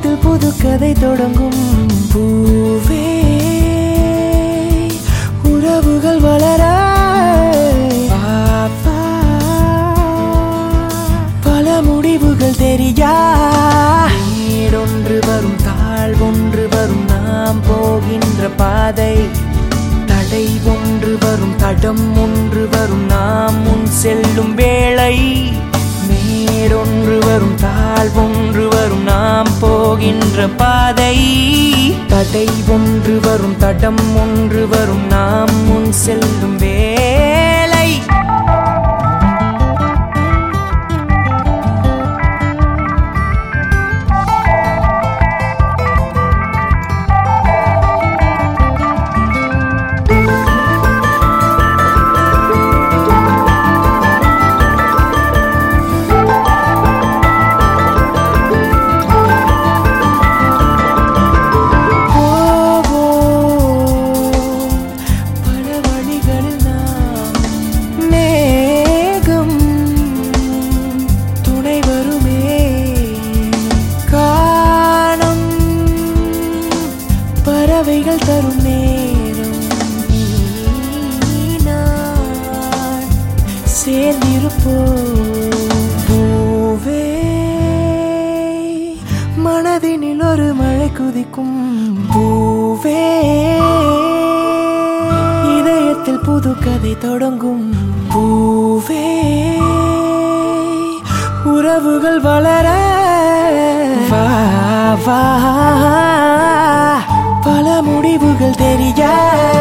இதயத்தில் புது கதை தொடங்கும் பூவே உறவுகள் வளர பல முடிவுகள் தெரியா நீடொன்று வரும் தாழ்வொன்று வரும் நாம் போகின்ற பாதை தடை ஒன்று வரும் தடம் ஒன்று வரும் நாம் முன் செல்லும் வேளை நேரொன்று வரும் தாழ்வொன்று வரும் நாம் போகின்ற பாதை தடை ஒன்று வரும் தடம் ஒன்று வரும் நாம் முன் செல்லும் வேளை பறவைகள் தரும் நேரம் சேர்ந்திருப்போம் பூவே மனதினில் ஒரு மழை குதிக்கும் பூவே இதயத்தில் புது கதை தொடங்கும் பூவே உறவுகள் வளர வா வா பல முடிவுகள் தெரியா